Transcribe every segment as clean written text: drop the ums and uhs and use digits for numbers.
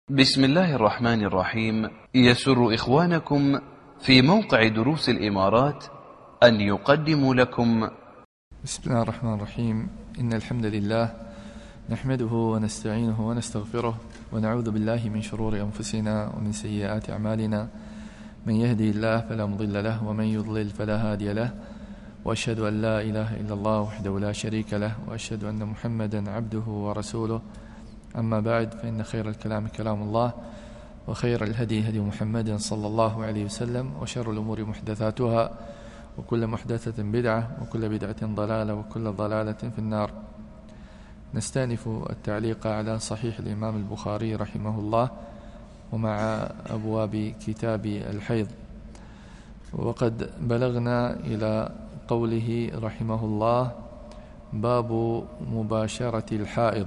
بسم الله الرحمن الرحيم. يسر إخوانكم في موقع دروس الإمارات أن يقدموا لكم بسم الله الرحمن الرحيم. إن الحمد لله نحمده ونستعينه ونستغفره ونعوذ بالله من شرور أنفسنا ومن سيئات أعمالنا. من يهدي الله فلا مضل له ومن يضلل فلا هادي له، وأشهد أن لا إله إلا الله وحده لا شريك له، وأشهد أن محمدا عبده ورسوله. أما بعد، فإن خير الكلام كلام الله، وخير الهدي هدي محمد صلى الله عليه وسلم، وشر الأمور محدثاتها، وكل محدثة بدعة، وكل بدعة ضلالة، وكل ضلالة في النار. نستأنف التعليق على صحيح الإمام البخاري رحمه الله ومع أبواب كتاب الحيض، وقد بلغنا إلى قوله رحمه الله: باب مباشرة الحائض.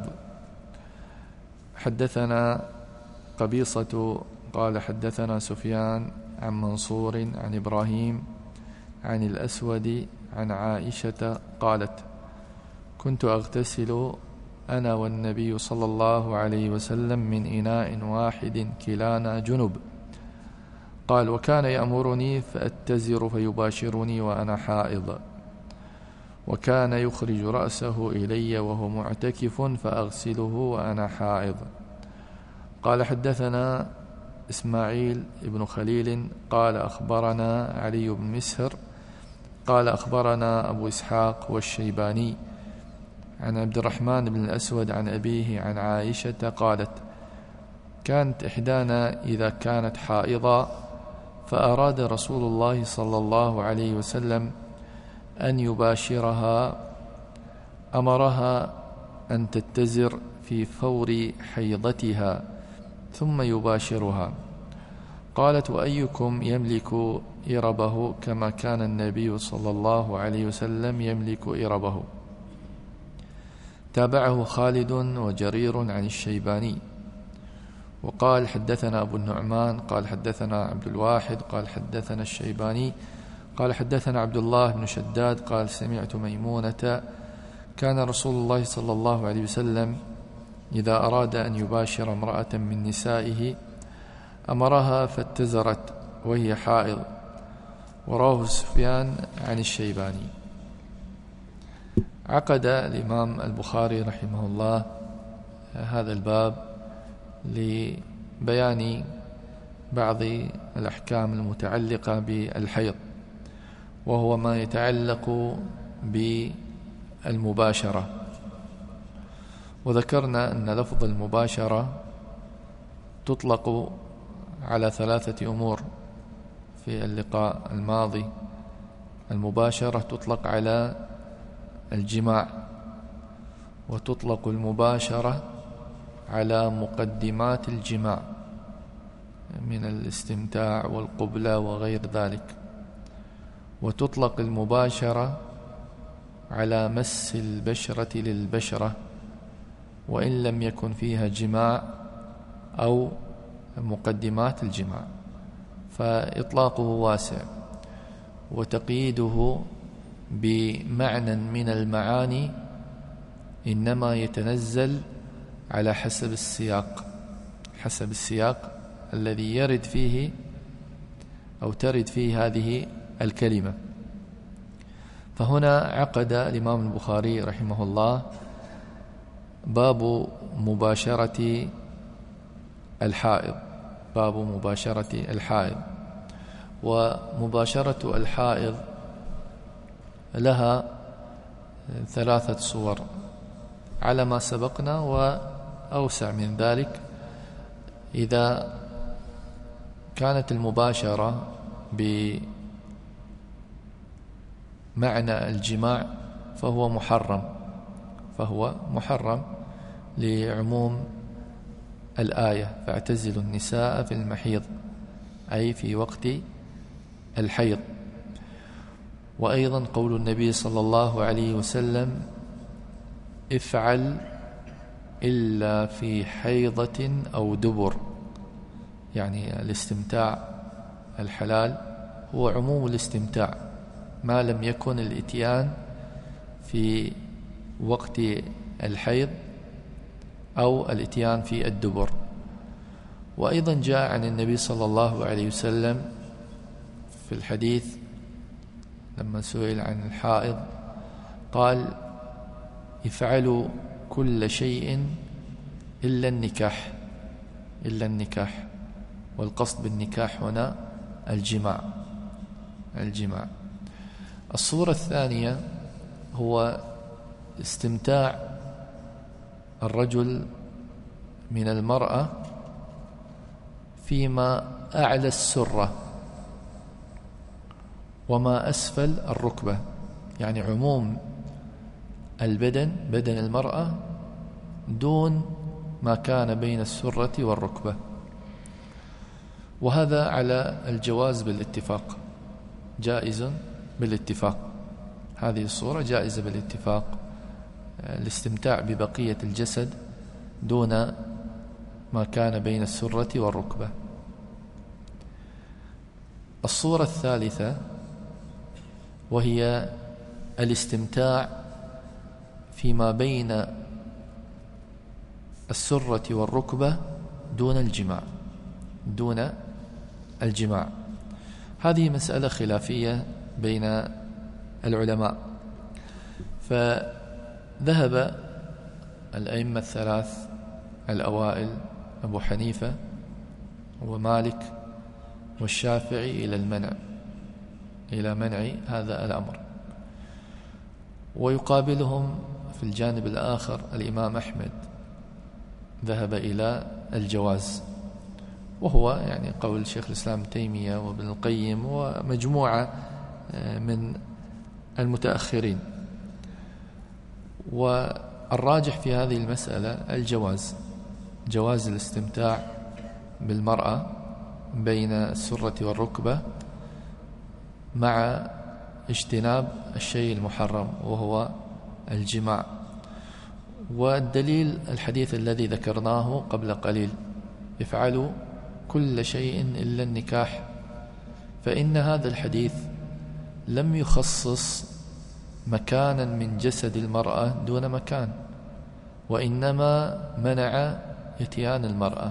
حدثنا قبيصة قال حدثنا سفيان عن منصور عن إبراهيم عن الأسود عن عائشة قالت: كنت أغتسل أنا والنبي صلى الله عليه وسلم من إناء واحد كلانا جنب. قال: وكان يأمرني فأتزر فيباشرني وأنا حائض، وكان يخرج رأسه إلي وهو معتكف فأغسله وأنا حائض. قال: حدثنا إسماعيل بن خليل قال أخبرنا علي بن مسهر قال أخبرنا أبو إسحاق والشيباني عن عبد الرحمن بن الأسود عن أبيه عن عائشة قالت: كانت إحدانا إذا كانت حائضا فأراد رسول الله صلى الله عليه وسلم أن يباشرها أمرها أن تتزر في فور حيضتها ثم يباشرها. قالت: وأيكم يملك إربه كما كان النبي صلى الله عليه وسلم يملك إربه؟ تابعه خالد وجرير عن الشيباني. وقال: حدثنا أبو النعمان قال حدثنا عبد الواحد قال حدثنا الشيباني قال حدثنا عبد الله بن شداد قال: سمعت ميمونة: كان رسول الله صلى الله عليه وسلم إذا أراد أن يباشر امرأة من نسائه أمرها فاتزرت وهي حائض. وراه سفيان عن الشيباني. عقد الإمام البخاري رحمه الله هذا الباب لبيان بعض الأحكام المتعلقة بالحيض، وهو ما يتعلق بالمباشرة. وذكرنا أن لفظ المباشرة تطلق على ثلاثة أمور في اللقاء الماضي. المباشرة تطلق على الجماع، وتطلق المباشرة على مقدمات الجماع من الاستمتاع والقبلة وغير ذلك، وتطلق المباشرة على مس البشرة للبشرة وإن لم يكن فيها جماع أو مقدمات الجماع، فإطلاقه واسع، وتقييده بمعنى من المعاني إنما يتنزل على حسب السياق الذي يرد فيه أو ترد فيه هذه الكلمة. فهنا عقد الإمام البخاري رحمه الله باب مباشرة الحائض. باب مباشرة الحائض. ومباشرة الحائض لها ثلاثة صور على ما سبقنا وأوسع من ذلك. إذا كانت المباشرة بمعنى الجماع فهو محرم لعموم الآية: فاعتزلوا النساء في المحيض، أي في وقت الحيض. وأيضا قول النبي صلى الله عليه وسلم: افعل إلا في حيضة أو دبر، يعني الاستمتاع الحلال هو عموم الاستمتاع ما لم يكن الإتيان في وقت الحيض أو الإتيان في الدبر. وأيضا جاء عن النبي صلى الله عليه وسلم في الحديث لما سئل عن الحائض قال: افعلوا كل شيء إلا النكاح، إلا النكاح، والقصد بالنكاح هنا الجماع. الصورة الثانية هو استمتاع الرجل من المرأة فيما أعلى السرة وما أسفل الركبة، يعني عموم البدن، بدن المرأة، دون ما كان بين السرة والركبة، وهذا على الجواز بالاتفاق، جائز بالاتفاق. هذه الصورة جائزة بالاتفاق، الاستمتاع ببقية الجسد دون ما كان بين السرة والركبة. الصورة الثالثة وهي الاستمتاع فيما بين السرة والركبة دون الجماع. هذه مسألة خلافية بين العلماء، فذهب الأئمة الثلاث الأوائل أبو حنيفة ومالك والشافعي إلى منع هذا الأمر، ويقابلهم في الجانب الآخر الإمام أحمد ذهب إلى الجواز، وهو يعني قول شيخ الإسلام تيمية وابن القيم ومجموعة من المتأخرين. والراجح في هذه المسألة جواز الاستمتاع بالمرأة بين السرة والركبة مع اجتناب الشيء المحرم وهو الجماع. والدليل الحديث الذي ذكرناه قبل قليل: افعلوا كل شيء إلا النكاح. فإن هذا الحديث لم يخصص مكانا من جسد المرأة دون مكان، وإنما منع اتيان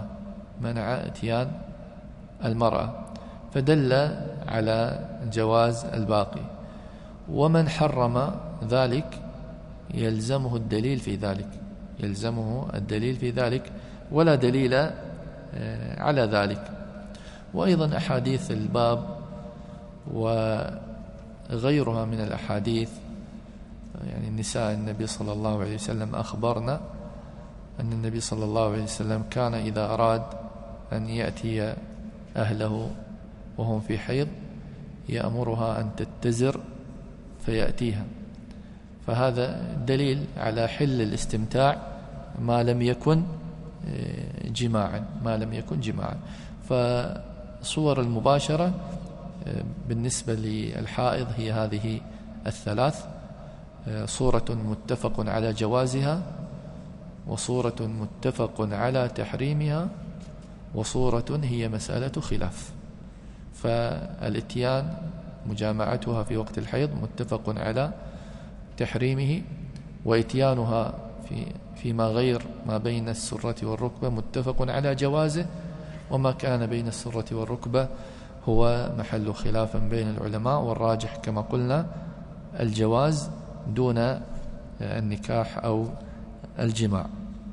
المرأة، فدل على جواز الباقي. ومن حرم ذلك يلزمه الدليل في ذلك، ولا دليل على ذلك. وأيضا أحاديث الباب وغيرها من الأحاديث، يعني نساء النبي صلى الله عليه وسلم أخبرنا أن النبي صلى الله عليه وسلم كان إذا أراد أن يأتي أهله وهم في حيض يأمرها أن تتزر فيأتيها، فهذا دليل على حل الاستمتاع ما لم يكن جماعا. فصور المباشرة بالنسبة للحائض هي هذه الثلاث: صورة متفق على جوازها، وصورة متفق على تحريمها، وصورة هي مسألة خلاف. فالاتيان مجامعتها في وقت الحيض متفق على تحريمه، وإتيانها فيما غير ما بين السرة والركبة متفق على جوازه، وما كان بين السرة والركبة هو محل خلاف بين العلماء، والراجح كما قلنا الجواز دون النكاح أو الجماع.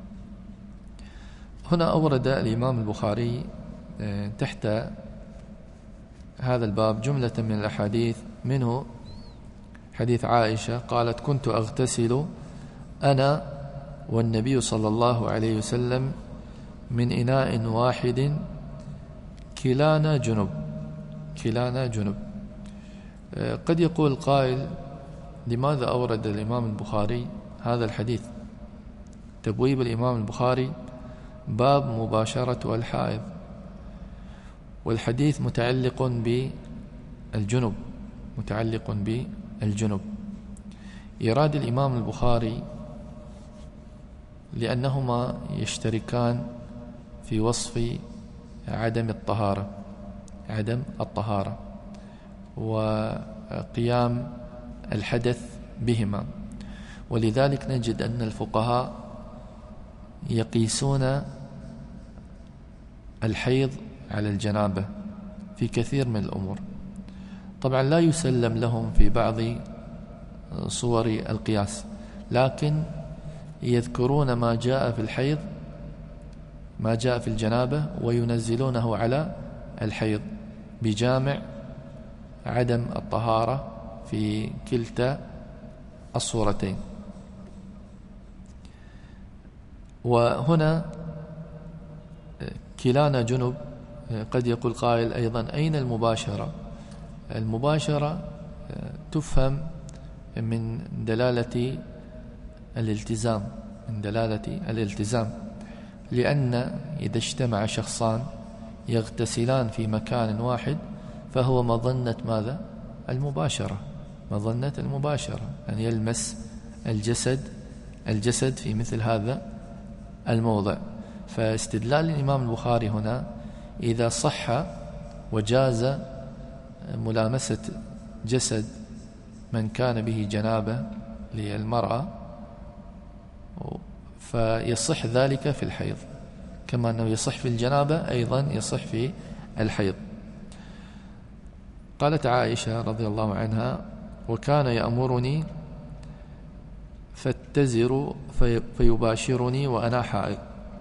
هنا أورد الإمام البخاري تحت هذا الباب جملة من الأحاديث، منه حديث عائشة قالت: كنت أغتسل أنا والنبي صلى الله عليه وسلم من إناء واحد كلانا جنب. قد يقول قائل: لماذا أورد الإمام البخاري هذا الحديث؟ تبويب الإمام البخاري باب مباشرة الحائض، والحديث متعلق بالجنب. إيراد الإمام البخاري لأنهما يشتركان في وصف عدم الطهارة وقيام الحدث بهما، ولذلك نجد أن الفقهاء يقيسون الحيض على الجنابة في كثير من الأمور. طبعا لا يسلم لهم في بعض صور القياس، لكن يذكرون ما جاء في الحيض، ما جاء في الجنابة، وينزلونه على الحيض بجامع عدم الطهارة في كلتا الصورتين. وهنا كلانا جنب. قد يقول قائل أيضا أين المباشرة؟ المباشرة تفهم من دلالة الالتزام، من دلالة الالتزام، لأن إذا اجتمع شخصان يغتسلان في مكان واحد فهو مظنة ماذا؟ المباشرة، مظنة المباشرة، أن يلمس الجسد في مثل هذا الموضع. فاستدلال الإمام البخاري هنا إذا صح وجاز ملامسة جسد من كان به جنابة للمرأة فيصح ذلك في الحيض، كما أنه يصح في الجنابة أيضا يصح في الحيض. قالت عائشة رضي الله عنها: وكان يأمرني فاتزر فيباشرني وأنا حائض.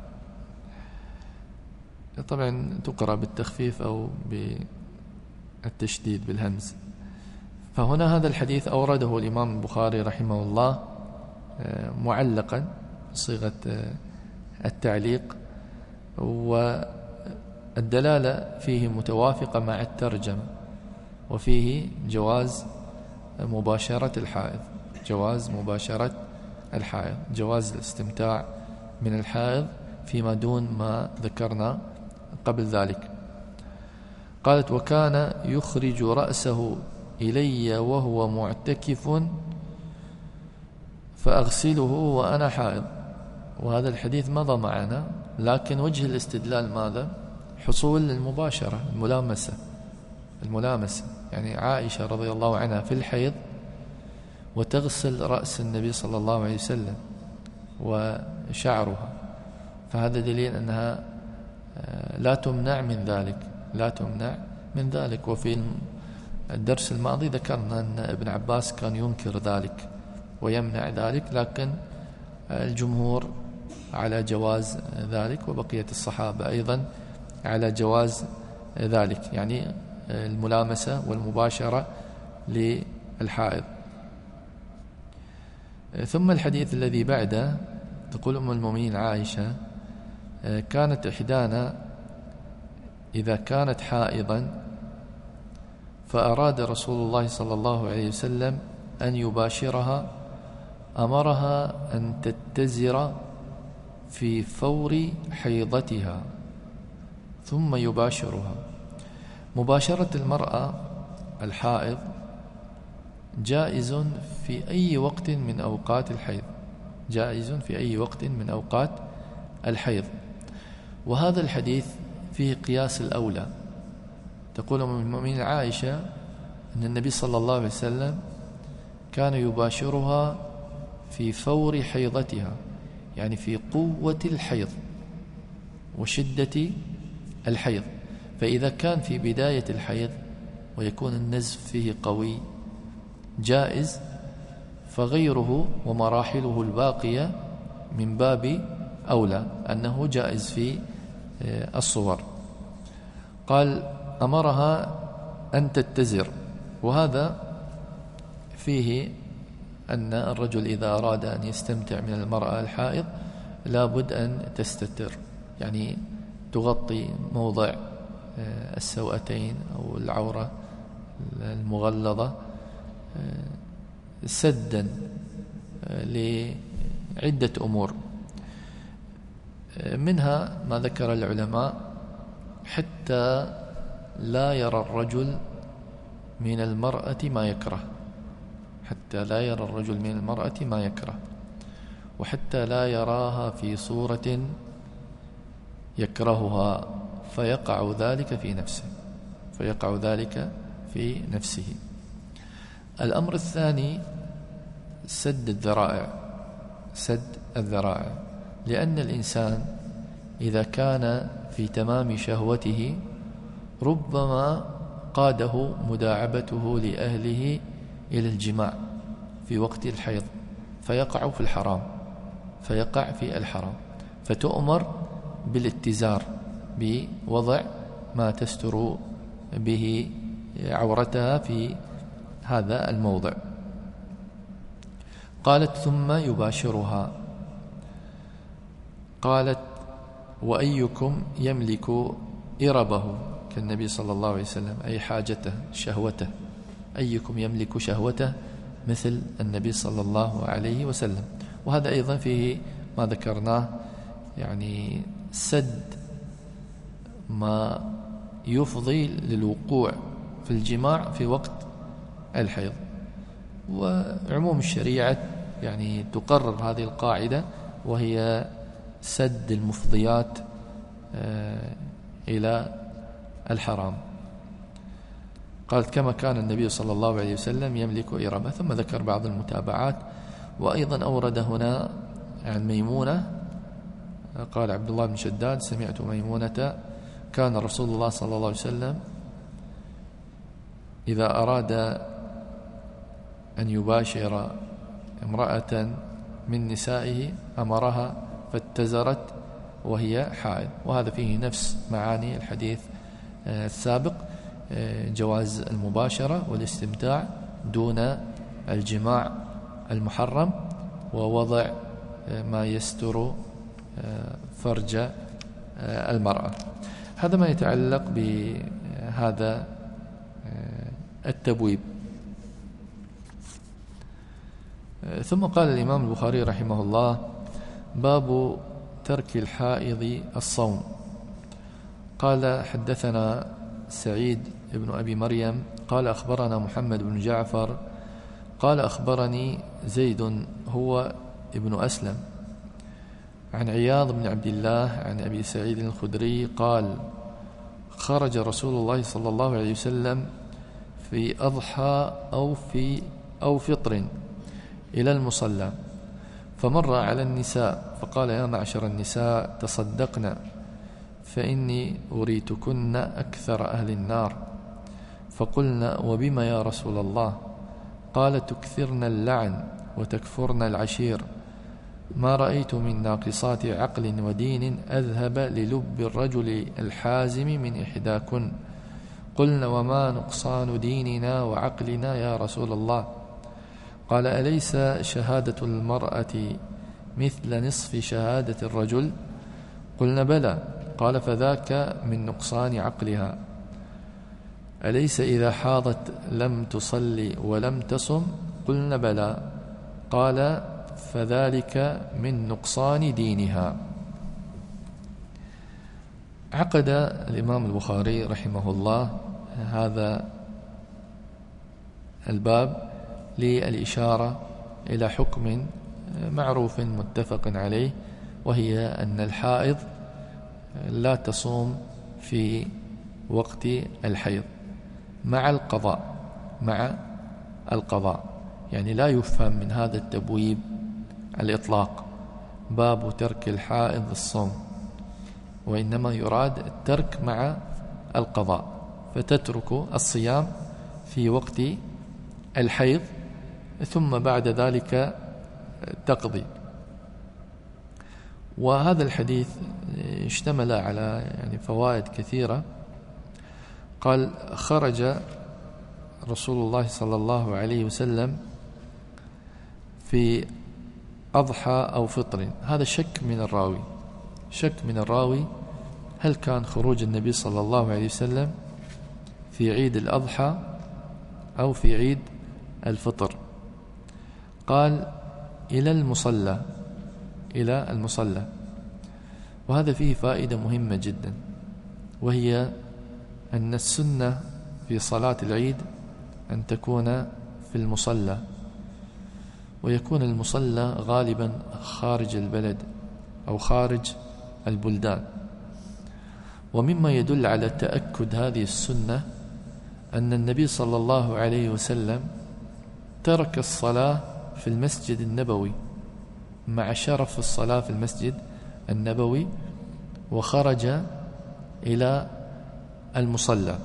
طبعا تقرأ بالتخفيف أو بالتشديد بالهمز. فهنا هذا الحديث أورده الإمام البخاري رحمه الله معلقا بصيغة التعليق، والدلالة فيه متوافقة مع الترجمة، وفيه جواز مباشرة الحائض، جواز مباشرة الحائض، جواز الاستمتاع من الحائض فيما دون ما ذكرنا قبل ذلك. قالت: وكان يخرج رأسه إلي وهو معتكف فأغسله وأنا حائض. وهذا الحديث مضى معنا، لكن وجه الاستدلال ماذا؟ حصول المباشرة، الملامسة. يعني عائشة رضي الله عنها في الحيض وتغسل رأس النبي صلى الله عليه وسلم وشعرها، فهذا دليل أنها لا تمنع من ذلك. وفي الدرس الماضي ذكرنا أن ابن عباس كان ينكر ذلك ويمنع ذلك، لكن الجمهور على جواز ذلك، وبقية الصحابة أيضا على جواز ذلك، يعني الملامسة والمباشرة للحائض. ثم الحديث الذي بعده تقول أم المؤمنين عائشة: كانت إحدانا إذا كانت حائضا فأراد رسول الله صلى الله عليه وسلم أن يباشرها أمرها أن تتزر في فور حيضتها ثم يباشرها. مباشرة المرأة الحائض جائز في أي وقت من أوقات الحيض، جائز في أي وقت من أوقات الحيض. وهذا الحديث فيه قياس الأولى. تقول أم المؤمنين عائشة أن النبي صلى الله عليه وسلم كان يباشرها في فور حيضتها، يعني في قوة الحيض وشدة الحيض. فإذا كان في بداية الحيض ويكون النزف فيه قوي جائز، فغيره ومراحله الباقية من باب أولى أنه جائز في الصور. قال: أمرها أن تتزر. وهذا فيه أن الرجل إذا أراد أن يستمتع من المرأة الحائض لابد أن تستتر، يعني تغطي موضع السوأتين أو العورة المغلظة سدا لعدة أمور، منها ما ذكر العلماء حتى لا يرى الرجل من المرأة ما يكره، حتى لا يرى الرجل من المرأة ما يكره، وحتى لا يراها في صورة يكرهها فيقع ذلك في نفسه. الأمر الثاني سد الذرائع، لأن الإنسان إذا كان في تمام شهوته ربما قاده مداعبته لأهله إلى الجماع في وقت الحيض فيقع في الحرام، فتؤمر بالاتزار، بوضع ما تستر به عورتها في هذا الموضع. قالت ثم يباشرها. قالت وأيكم يملك إربه، كالنبي صلى الله عليه وسلم، أي حاجته شهوته، أيكم يملك شهوته مثل النبي صلى الله عليه وسلم. وهذا أيضا فيه ما ذكرناه، يعني سد ما يفضي للوقوع في الجماع في وقت الحيض. وعموم الشريعة يعني تقرر هذه القاعدة، وهي سد المفضيات إلى الحرام. قالت كما كان النبي صلى الله عليه وسلم يملك إربة، ثم ذكر بعض المتابعات. وأيضا أورد هنا عن ميمونة، قال عبد الله بن شداد سمعت ميمونة كان رسول الله صلى الله عليه وسلم إذا أراد أن يباشر امرأة من نسائه أمرها فاتزرت وهي حائض. وهذا فيه نفس معاني الحديث السابق، جواز المباشرة والاستمتاع دون الجماع المحرم، ووضع ما يستر فرج المرأة. هذا ما يتعلق بهذا التبويب. ثم قال الإمام البخاري رحمه الله: باب ترك الحائض الصوم. قال حدثنا سعيد بن أبي مريم قال أخبرنا محمد بن جعفر قال أخبرني زيد هو ابن أسلم عن عياض بن عبد الله عن أبي سعيد الخدري قال: خرج رسول الله صلى الله عليه وسلم في أضحى أو فطر إلى المصلى، فمر على النساء فقال: يا معشر النساء تصدقنا فإني أريتكن أكثر أهل النار. فقلنا: وبما يا رسول الله؟ قال: تكثرن اللعن وتكفرن العشير، ما رأيت من ناقصات عقل ودين أذهب للب الرجل الحازم من إحداكن. قلنا: وما نقصان ديننا وعقلنا يا رسول الله؟ قال: أليس شهادة المرأة مثل نصف شهادة الرجل؟ قلنا: بلى. قال: فذاك من نقصان عقلها. أليس إذا حاضت لم تصلي ولم تصم؟ قلنا: بلى. قال: فذلك من نقصان دينها. عقد الإمام البخاري رحمه الله هذا الباب للإشارة إلى حكم معروف متفق عليه، وهي أن الحائض لا تصوم في وقت الحيض مع القضاء. يعني لا يفهم من هذا التبويب الإطلاق باب ترك الحائض الصوم، وإنما يراد الترك مع القضاء، فتترك الصيام في وقت الحيض ثم بعد ذلك تقضي. وهذا الحديث اشتمل على فوائد كثيرة. قال: خرج رسول الله صلى الله عليه وسلم في أضحى أو فطر. هذا شك من الراوي هل كان خروج النبي صلى الله عليه وسلم في عيد الأضحى أو في عيد الفطر. قال: إلى المصلى. وهذا فيه فائدة مهمة جدا، وهي أن السنة في صلاة العيد أن تكون في المصلى، ويكون المصلى غالبا خارج البلد أو خارج البلدان. ومما يدل على تأكد هذه السنة أن النبي صلى الله عليه وسلم ترك الصلاة في المسجد النبوي مع شرف الصلاة في المسجد النبوي، وخرج إلى المصلى.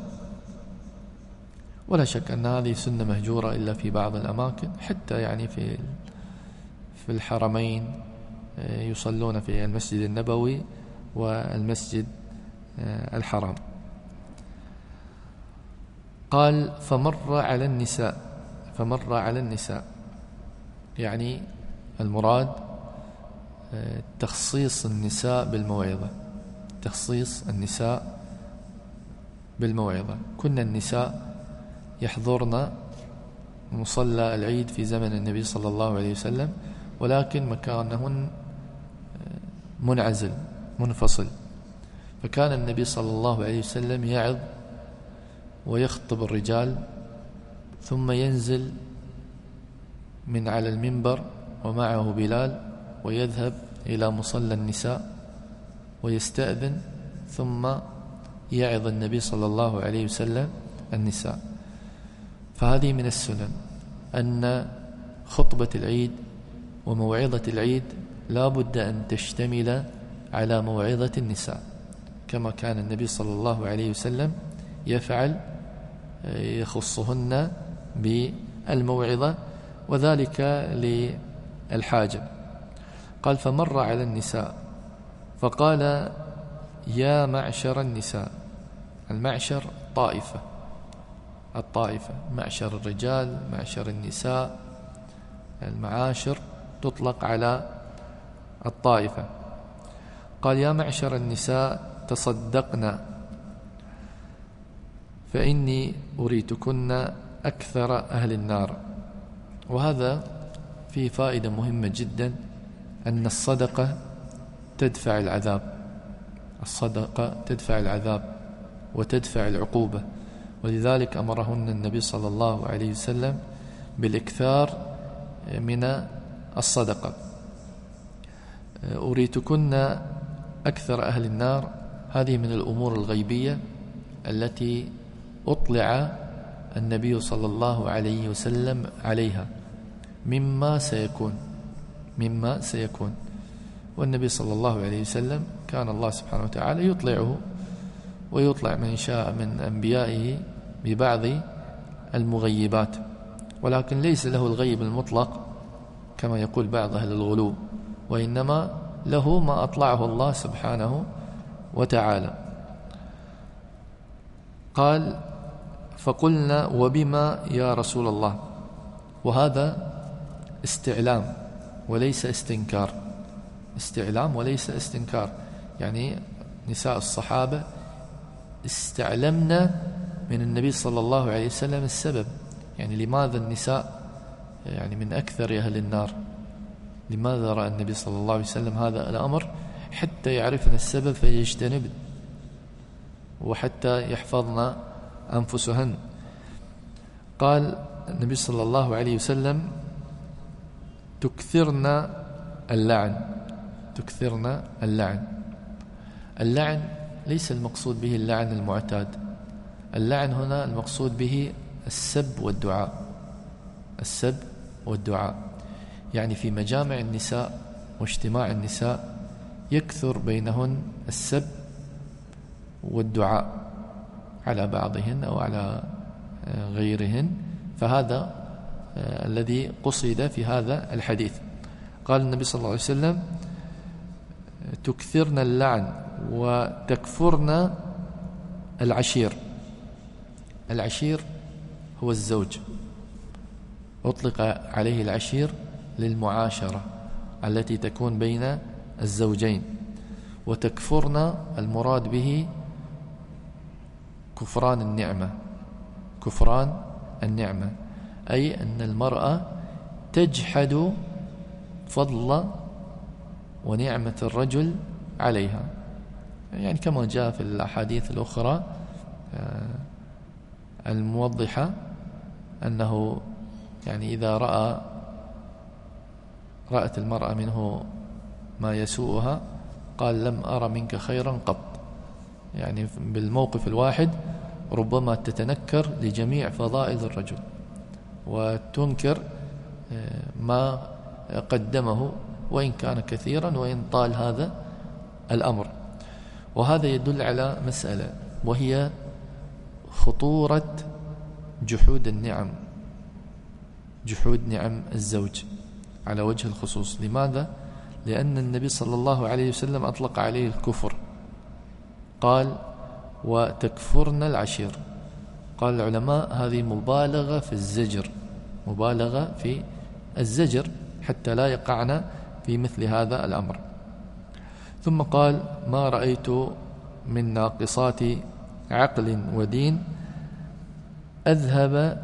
ولا شك أن هذه سنة مهجورة إلا في بعض الأماكن، حتى يعني في الحرمين يصلون في المسجد النبوي والمسجد الحرام. قال فمر على النساء، يعني المراد تخصيص النساء بالموعظة. كنا النساء يحضرن مصلى العيد في زمن النبي صلى الله عليه وسلم، ولكن مكانهن منفصل، فكان النبي صلى الله عليه وسلم يعظ ويخطب الرجال، ثم ينزل من على المنبر ومعه بلال ويذهب إلى مصلى النساء ويستأذن، ثم يعظ النبي صلى الله عليه وسلم النساء. فهذه من السنن أن خطبة العيد وموعظة العيد لا بد أن تشتمل على موعظة النساء، كما كان النبي صلى الله عليه وسلم يفعل، يخصهن بالموعظة، وذلك للحاجة. قال فمر على النساء فقال يا معشر النساء. المعشر الطائفة، معشر الرجال، معشر النساء، المعاشر تطلق على الطائفة. قال يا معشر النساء تصدقنا فإني أريتكن أكثر أهل النار. وهذا فيه فائدة مهمة جدا، أن الصدقة تدفع العذاب وتدفع العقوبة، ولذلك أمرهن النبي صلى الله عليه وسلم بالإكثار من الصدقة. أريتكن أكثر أهل النار، هذه من الأمور الغيبية التي أطلع النبي صلى الله عليه وسلم عليها مما سيكون. والنبي صلى الله عليه وسلم كان الله سبحانه وتعالى يطلعه ويطلع من شاء من أنبيائه ببعض المغيبات، ولكن ليس له الغيب المطلق كما يقول بعض أهل الغلو، وإنما له ما أطلعه الله سبحانه وتعالى. قال فقلنا وبما يا رسول الله. وهذا استعلام وليس استنكار، يعني نساء الصحابة استعلمنا من النبي صلى الله عليه وسلم السبب، يعني لماذا النساء يعني من أكثر أهل النار، لماذا رأى النبي صلى الله عليه وسلم هذا الأمر، حتى يعرفنا السبب فيجتنب، وحتى يحفظنا أنفسهن. قال النبي صلى الله عليه وسلم تكثرنا اللعن. اللعن ليس المقصود به اللعن المعتاد، اللعن هنا المقصود به السب والدعاء. يعني في مجامع النساء واجتماع النساء يكثر بينهن السب والدعاء على بعضهن أو على غيرهن، فهذا الذي قصد في هذا الحديث. قال النبي صلى الله عليه وسلم تكثرن اللعن وتكفرن العشير. العشير هو الزوج، أطلق عليه العشير للمعاشرة التي تكون بين الزوجين. وتكفرن المراد به كفران النعمة، أي أن المرأة تجحد فضل ونعمة الرجل عليها، يعني كما جاء في الأحاديث الأخرى الموضحة أنه يعني إذا رأت المرأة منه ما يسوءها قال لم أرى منك خيرا قط، يعني بالموقف الواحد ربما تتنكر لجميع فضائل الرجل وتنكر ما قدمه وإن كان كثيرا وإن طال هذا الأمر. وهذا يدل على مسألة، وهي خطورة جحود النعم، جحود نعم الزوج على وجه الخصوص. لماذا؟ لأن النبي صلى الله عليه وسلم أطلق عليه الكفر، قال وتكفرن العشير. قال العلماء هذه مبالغة في الزجر، مبالغة في الزجر حتى لا يقعن في مثل هذا الأمر. ثم قال ما رأيت من ناقصات عقل ودين أذهب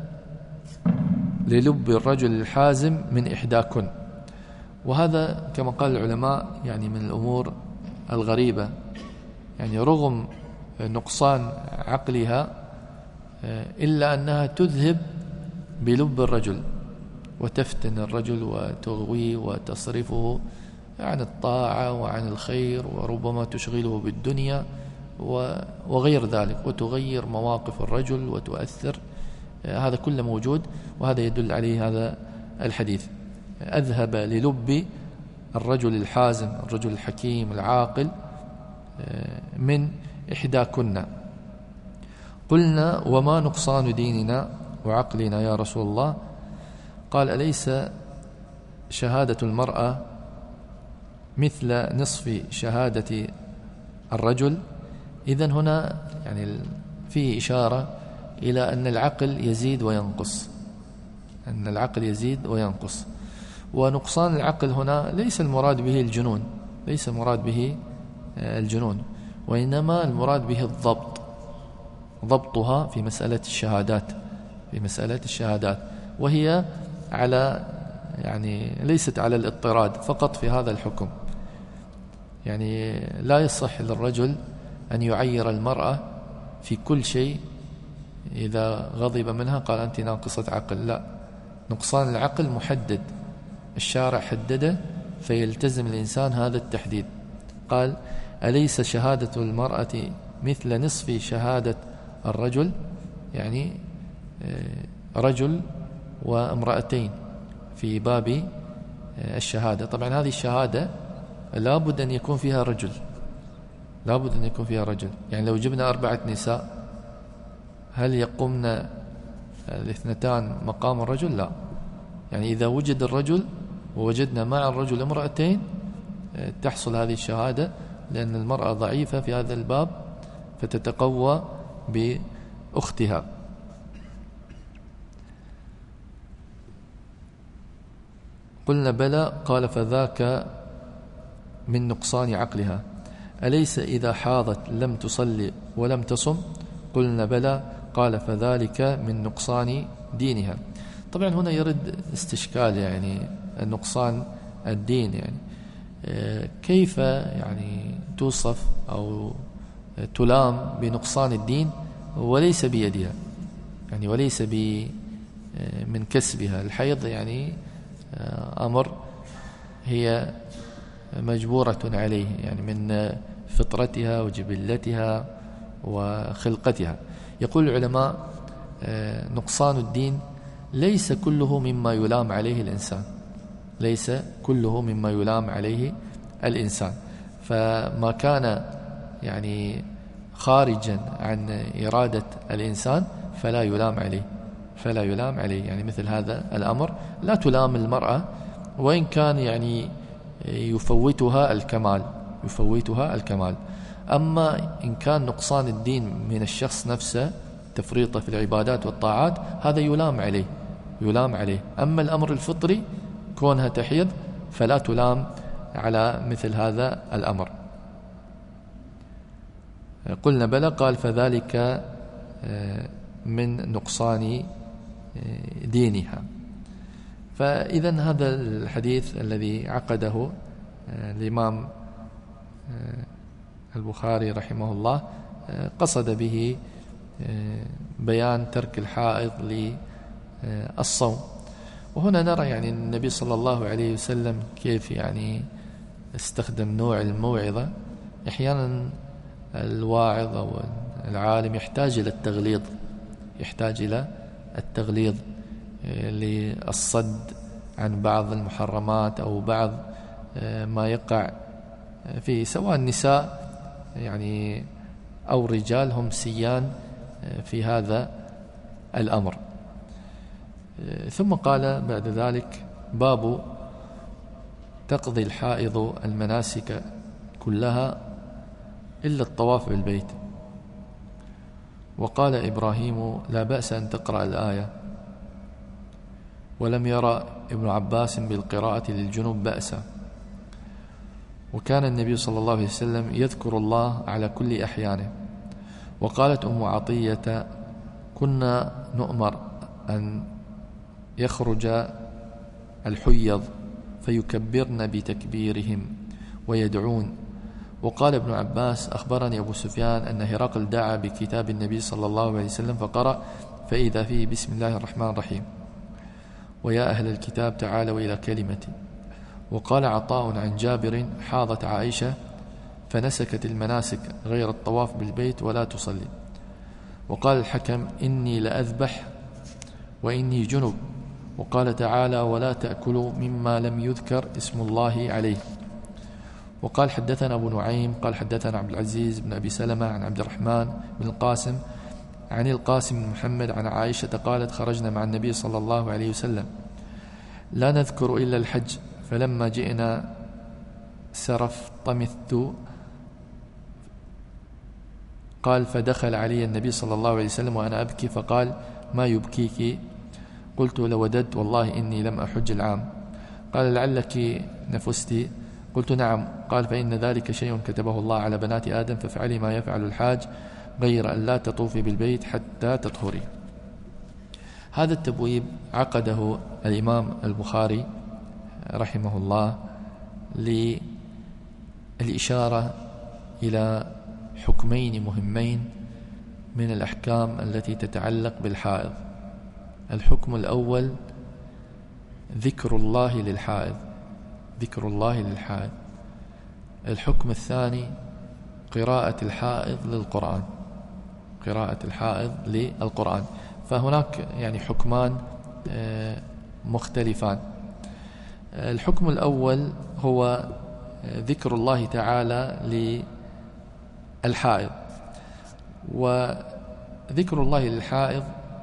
للب الرجل الحازم من إحداكن. وهذا كما قال العلماء يعني من الأمور الغريبة، يعني رغم نقصان عقلها إلا أنها تذهب بلب الرجل وتفتن الرجل وتغويه وتصرفه عن الطاعة وعن الخير، وربما تشغله بالدنيا وغير ذلك، وتغير مواقف الرجل وتؤثر. هذا كله موجود، وهذا يدل عليه هذا الحديث. أذهب للب الرجل الحازم، الرجل الحكيم العاقل من إحداكن. قلنا وما نقصان ديننا وعقلنا يا رسول الله؟ قال أليس شهادة المرأة مثل نصف شهادة الرجل؟ إذن هنا يعني فيه إشارة إلى أن العقل يزيد وينقص، أن العقل يزيد وينقص. ونقصان العقل هنا ليس المراد به الجنون، ليس المراد به الجنون، وإنما المراد به الضبط، ضبطها في مسألة الشهادات، في مسألة الشهادات، وهي على يعني ليست على الاضطراد فقط في هذا الحكم. يعني لا يصح للرجل أن يعير المرأة في كل شيء، إذا غضب منها قال أنت ناقصة عقل، لا، نقصان العقل محدد، الشارع حدده، فيلتزم الإنسان هذا التحديد. قال أليس شهادة المرأة مثل نصف شهادة الرجل؟ يعني رجل وامرأتين في باب الشهادة. طبعا هذه الشهادة لابد أن يكون فيها رجل، لابد أن يكون فيها رجل. يعني لو جبنا 4 نساء هل يقومن الاثنتان مقام الرجل؟ لا. يعني إذا وجد الرجل ووجدنا مع الرجل امرأتين تحصل هذه الشهادة، لأن المرأة ضعيفة في هذا الباب فتتقوى بأختها. قلنا بلى. قال فذاك من نقصان عقلها. أليس إذا حاضت لم تصلي ولم تصم؟ قلنا بلى. قال فذلك من نقصان دينها. طبعا هنا يرد استشكال، يعني النقصان الدين، يعني كيف يعني توصف أو تلام بنقصان الدين وليس بيدها، يعني وليس من كسبها. الحيض يعني أمر هي مجبورة عليه، يعني من فطرتها وجبلتها وخلقتها. يقول العلماء نقصان الدين ليس كله مما يلام عليه الإنسان، ليس كله مما يلام عليه الإنسان. فما كان يعني خارجا عن إرادة الإنسان فلا يلام عليه، فلا يلام عليه. يعني مثل هذا الأمر لا تلام المرأة، وإن كان يعني يفوتها الكمال، يفوتها الكمال. أما إن كان نقصان الدين من الشخص نفسه، تفريطه في العبادات والطاعات، هذا يلام عليه، يلام عليه. أما الأمر الفطري كونها تحيض فلا تلام على مثل هذا الأمر. قلنا بلى. قال فذلك من نقصان دينها. فإذا هذا الحديث الذي عقده الإمام البخاري رحمه الله قصد به بيان ترك الحائض للصوم. وهنا نرى يعني النبي صلى الله عليه وسلم كيف يعني استخدم نوع الموعظة. أحيانا الواعظ أو العالم يحتاج إلى التغليظ، يحتاج إلى التغليظ للصد عن بعض المحرمات أو بعض ما يقع في سواء النساء يعني أو رجال هم سيان في هذا الأمر. ثم قال بعد ذلك: باب تقضي الحائض المناسك كلها إلا الطواف بالبيت. وقال إبراهيم: لا بأس أن تقرأ الآية. ولم يرى ابن عباس بالقراءة للجنوب بأسا. وكان النبي صلى الله عليه وسلم يذكر الله على كل أحيانه. وقالت أم عطية: كنا نؤمر أن يخرج الحيض فيكبرن بتكبيرهم ويدعون. وقال ابن عباس: أخبرني أبو سفيان أن هرقل دعا بكتاب النبي صلى الله عليه وسلم فقرأ: فإذا فيه بسم الله الرحمن الرحيم، ويا أهل الكتاب تعالوا إلى كلمة. وقال عطاء عن جابر: حاضت عائشة فنسكت المناسك غير الطواف بالبيت ولا تصلي. وقال الحكم: إني لأذبح وإني جنب. وقال تعالى: ولا تأكلوا مما لم يذكر اسم الله عليه. وقال حدثنا أبو نعيم قال حدثنا عبد العزيز بن أبي سلمة عن عبد الرحمن بن القاسم عن القاسم بن محمد عن عائشة قالت: خرجنا مع النبي صلى الله عليه وسلم لا نذكر إلا الحج، فلما جئنا سرفتمثت. قال: فدخل علي النبي صلى الله عليه وسلم وأنا أبكي فقال: ما يبكيك؟ قلت: لوددت والله إني لم أحج العام. قال: لعلك نفستي؟ قلت: نعم. قال: فإن ذلك شيء كتبه الله على بنات آدم، فافعلي ما يفعل الحاج غير أن لا تطوفي بالبيت حتى تطهري. هذا التبويب عقده الإمام البخاري رحمه الله للإشارة إلى حكمين مهمين من الأحكام التي تتعلق بالحائض. الحكم الأول ذكر الله للحائض، ذكر الله للحائض. الحكم الثاني قراءة الحائض للقرآن، قراءة الحائض للقرآن. فهناك يعني حكمان مختلفان. الحكم الأول هو ذكر الله تعالى للحائض. وذكر الله للحائض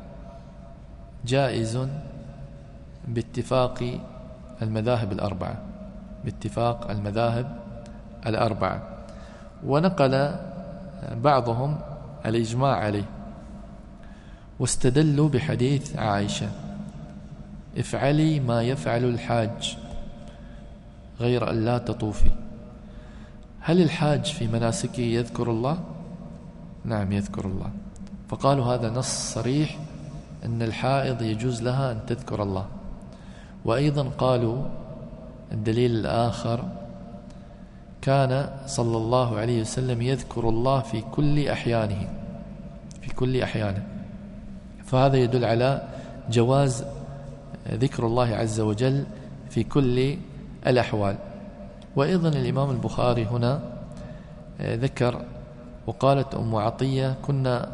جائز باتفاق المذاهب الأربعة، باتفاق المذاهب الأربعة. ونقل بعضهم الإجماع عليه، واستدلوا بحديث عائشة: افعلي ما يفعل الحاج غير أن لا تطوفي. هل الحاج في مناسكه يذكر الله؟ نعم يذكر الله. فقالوا هذا نص صريح أن الحائض يجوز لها أن تذكر الله. وأيضا قالوا الدليل الآخر: كان صلى الله عليه وسلم يذكر الله في كل أحيانه، في كل أحيانه. فهذا يدل على جواز ذكر الله عز وجل في كل الأحوال. وأيضا الإمام البخاري هنا ذكر: وقالت أم عطية: كنا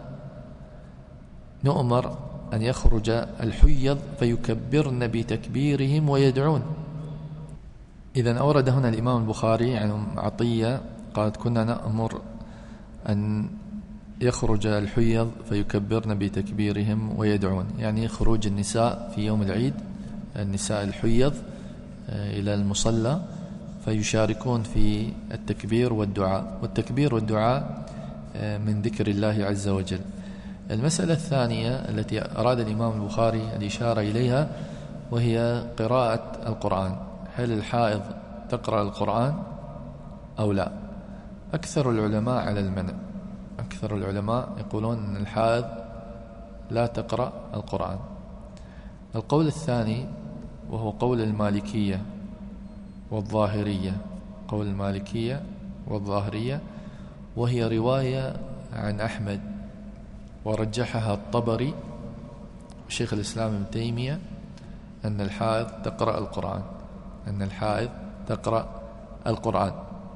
نؤمر أن يخرج الحيض فيكبرن بتكبيرهم ويدعون. إذن أورد هنا الإمام البخاري عن أم عطية قالت: كنا نأمر أن يخرج الحيض فيكبرن بتكبيرهم ويدعون، يعني خروج النساء في يوم العيد، النساء الحيض إلى المصلى فيشاركون في التكبير والدعاء. والتكبير والدعاء من ذكر الله عز وجل. المسألة الثانية التي أراد الإمام البخاري الإشارة إليها وهي قراءة القرآن. هل الحائض تقرأ القرآن أو لا؟ أكثر العلماء على المنع، أكثر العلماء يقولون أن الحائض لا تقرأ القرآن. القول الثاني وهو قول المالكية والظاهرية، قول المالكية والظاهرية، وهي رواية عن أحمد ورجحها الطبري وشيخ الإسلام ابن تيمية، أن الحائض تقرأ القرآن، أن الحائض تقرأ القرآن.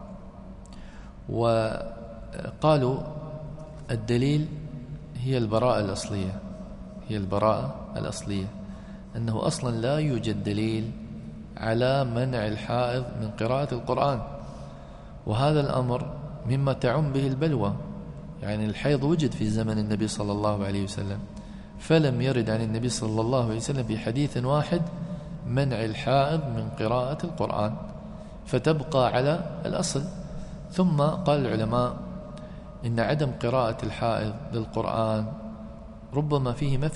وقالوا الدليل هي البراءة الأصلية، هي البراءة الأصلية، أنه أصلا لا يوجد دليل على منع الحائض من قراءة القرآن. وهذا الأمر مما تعم به البلوى. يعني الحيض وجد في زمن النبي صلى الله عليه وسلم، فلم يرد عن النبي صلى الله عليه وسلم في حديث واحد منع الحائض من قراءة القرآن، فتبقى على الأصل. ثم قال العلماء إن عدم قراءة الحائض للقرآن ربما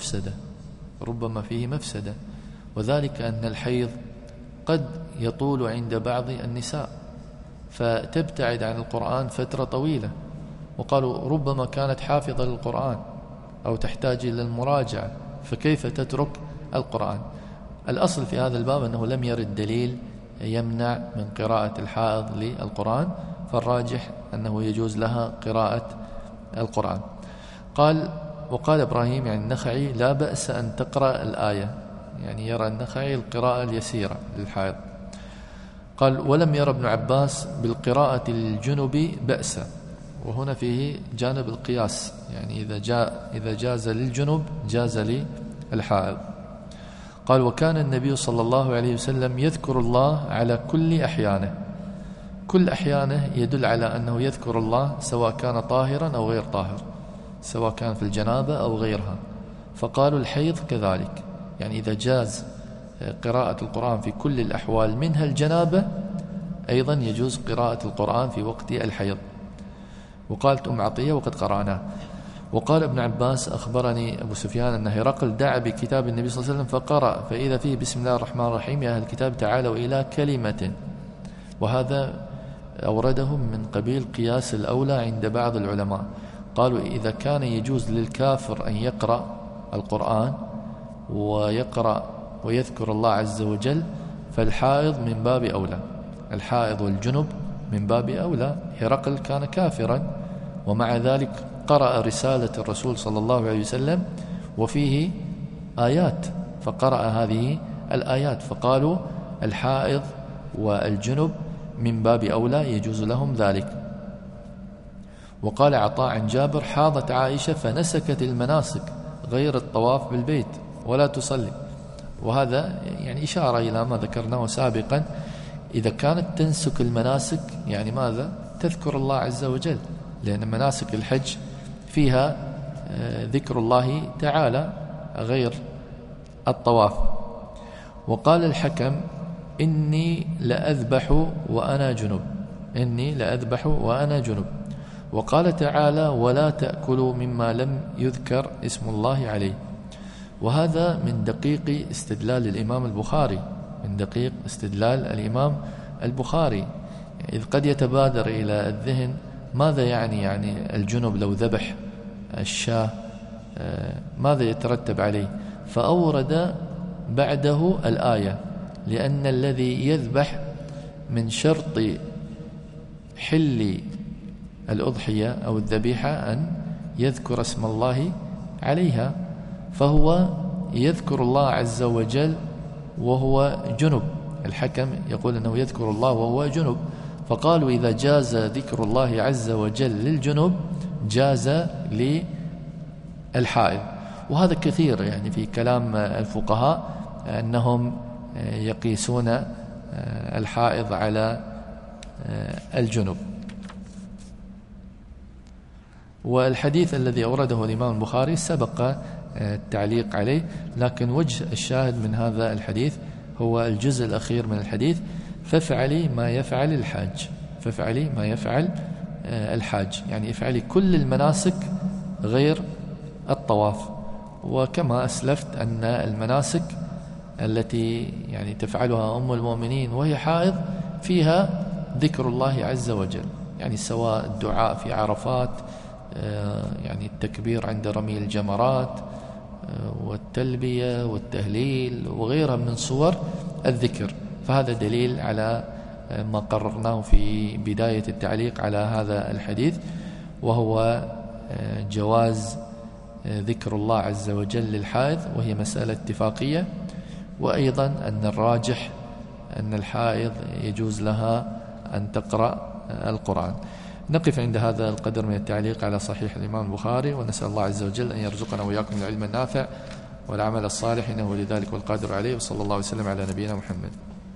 فيه مفسدة، وذلك أن الحيض قد يطول عند بعض النساء فتبتعد عن القرآن فترة طويلة، وقالوا ربما كانت حافظة للقرآن أو تحتاج إلى المراجعة، فكيف تترك القرآن؟ الأصل في هذا الباب أنه لم يرد دليل يمنع من قراءة الحائض للقرآن، فالراجح أنه يجوز لها قراءة القرآن. وقال إبراهيم يعني النخعي لا بأس أن تقرأ الآية، يعني يرى النخعي القراءة اليسيرة للحائض. قال ولم يرى ابن عباس بالقراءة للجنب بأسا، وهنا فيه جانب القياس، يعني إذا جاز للجنب جاز للحائض. قال وكان النبي صلى الله عليه وسلم يذكر الله على كل أحيانه. كل أحيانه يدل على أنه يذكر الله سواء كان طاهرا أو غير طاهر، سواء كان في الجنابة أو غيرها. فقالوا الحيض كذلك، يعني إذا جاز قراءة القرآن في كل الأحوال منها الجنابة، أيضا يجوز قراءة القرآن في وقت الحيض. وقالت أم عطية وقد قرأناه. وقال ابن عباس أخبرني أبو سفيان أن هرقل دعا بكتاب النبي صلى الله عليه وسلم فقرأ فإذا فيه بسم الله الرحمن الرحيم يا أهل الكتاب تعالوا إلى كلمة، وهذا أوردهم من قبيل قياس الأولى عند بعض العلماء. قالوا إذا كان يجوز للكافر أن يقرأ القرآن ويذكر الله عز وجل، فالحائض من باب أولى، الحائض والجنب من باب أولى. هرقل كان كافرا ومع ذلك قرأ رسالة الرسول صلى الله عليه وسلم وفيه آيات، فقرأ هذه الآيات، فقالوا الحائض والجنب من باب أولى يجوز لهم ذلك. وقال عطاء عن جابر حاضت عائشة فنسكت المناسك غير الطواف بالبيت ولا تصلي، وهذا يعني إشارة إلى ما ذكرناه سابقا، إذا كانت تنسك المناسك يعني ماذا؟ تذكر الله عز وجل، لأن مناسك الحج فيها ذكر الله تعالى غير الطواف. وقال الحكم إني لأذبح وأنا جنب. وقال تعالى ولا تأكلوا مما لم يذكر اسم الله عليه. وهذا من دقيق استدلال الإمام البخاري، إذ قد يتبادر إلى الذهن ماذا يعني الجنب لو ذبح الشاة ماذا يترتب عليه؟ فأورد بعده الآية، لأن الذي يذبح من شرط حل الأضحية أو الذبيحة أن يذكر اسم الله عليها، فهو يذكر الله عز وجل وهو جنب. الحكم يقول أنه يذكر الله وهو جنب، فقالوا إذا جاز ذكر الله عز وجل للجنب جاز للحائض. وهذا كثير يعني في كلام الفقهاء أنهم يقيسون الحائض على الجنب. والحديث الذي أورده الإمام البخاري سبق التعليق عليه، لكن وجه الشاهد من هذا الحديث هو الجزء الأخير من الحديث فافعلي ما يفعل الحاج، يعني افعلي كل المناسك غير الطواف. وكما أسلفت أن المناسك التي يعني تفعلها أم المؤمنين وهي حائض فيها ذكر الله عز وجل، يعني سواء الدعاء في عرفات، يعني التكبير عند رمي الجمرات، والتلبية والتهليل وغيرها من صور الذكر. فهذا دليل على ما قررناه في بداية التعليق على هذا الحديث، وهو جواز ذكر الله عز وجل للحائض، وهي مسألة اتفاقية. وأيضا أن الراجح أن الحائض يجوز لها أن تقرأ القرآن. نقف عند هذا القدر من التعليق على صحيح الإمام البخاري، ونسأل الله عز وجل أن يرزقنا وإياكم العلم النافع والعمل الصالح، إنه لذلك والقادر عليه. وصلى الله وسلم على نبينا محمد.